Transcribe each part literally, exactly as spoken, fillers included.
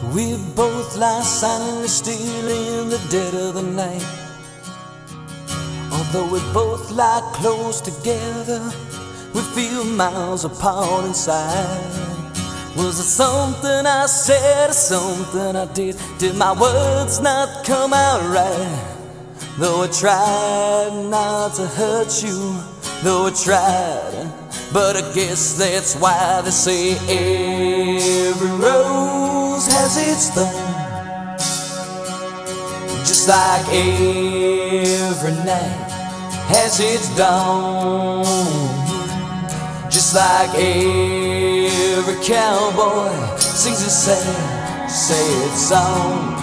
We both lie silently still in the dead of the night. Although we both lie close together, we feel miles apart inside. Was it something I said or something I did? Did my words not come out right? Though I tried not to hurt you, though I tried, but I guess that's why they say every rose has its thorn, just like every night has its dawn, just like every cowboy sings a sad, sad song.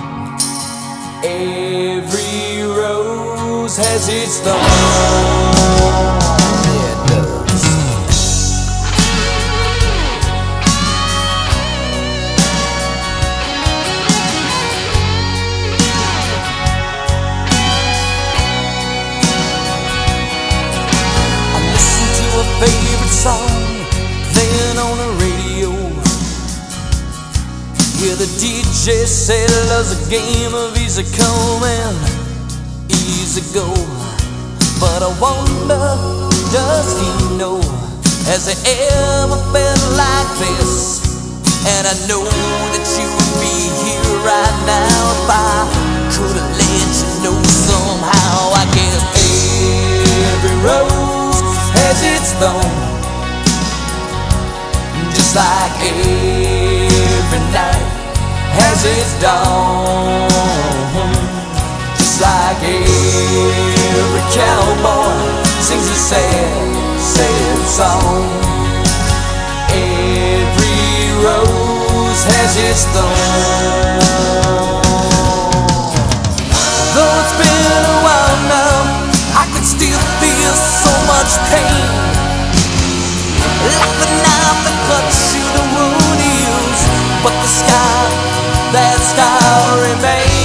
Every rose has its thorn. Yeah, it does. I listen to a favorite song playing on the radio. Yeah, the D J said love's a game of easy come and easy go. But I wonder, does he know? Has he ever felt like this? And I know that you would be here right now if I could have let you know somehow. I guess every rose has its thorn, just like every night has its dawn, just like every cowboy sings a sad, sad song. Every rose has its thorn. Though it's been a while now, I can still feel so much pain, like the knife that cuts you the wound heals, but the scar, that scar remains.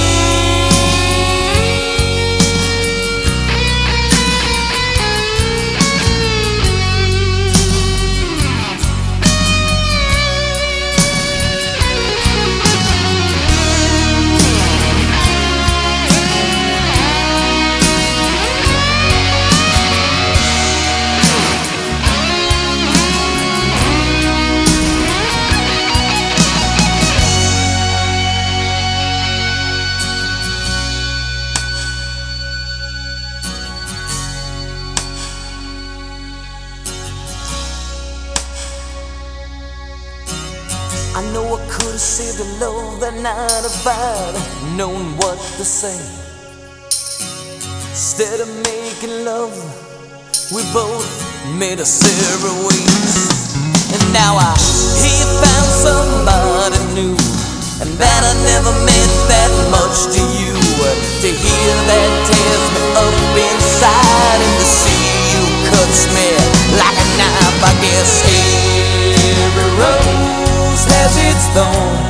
I know I could have saved the love that night if I'd known what to say. Instead of making love, we both made a separate ways. And now I hear you found somebody new, and that I never meant that much to you. To hear that tears me up inside, and to see you cuts me like a knife. I guess every rose has its thorn,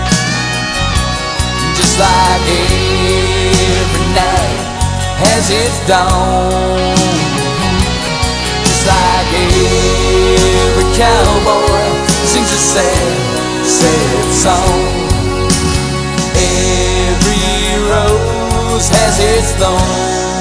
just like every night has its dawn, just like every cowboy sings a sad, sad song. Every rose has its thorn.